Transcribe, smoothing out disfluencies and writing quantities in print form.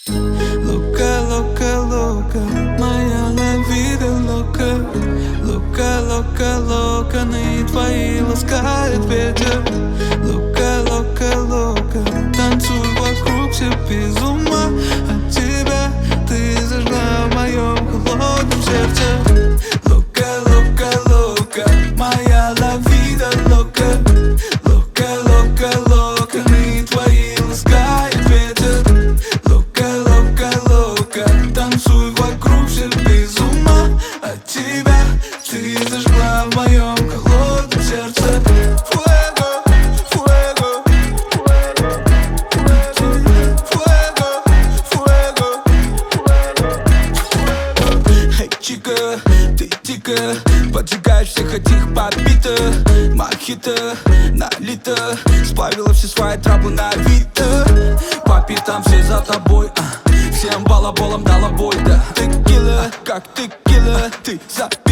Loca, loca, loca, моя la vida loca. Loca, loca, loca, ныне твои ласкает ветер. Loca, loca, loca, танцуй вокруг, все без ума от тебя. Ты зажгла в моем холодном сердце. Loca, loca, loca, моя la vida loca. Loca, loca, loca, ныне твои ласкает ветер. Loca, loca, loca, танцуй вокруг, все без ума от тебя. Ты зажгла в моем холодном сердце. Fuego, fuego, fuego, fuego, fuego, fuego. Эй, чика, ты дико поджигаешь всех этих побитых. Мохито налито, сплавила все свои траблы на Авито. По пятам все за тобой, всем балаболам дала бой, да. Текила, как текила, ты за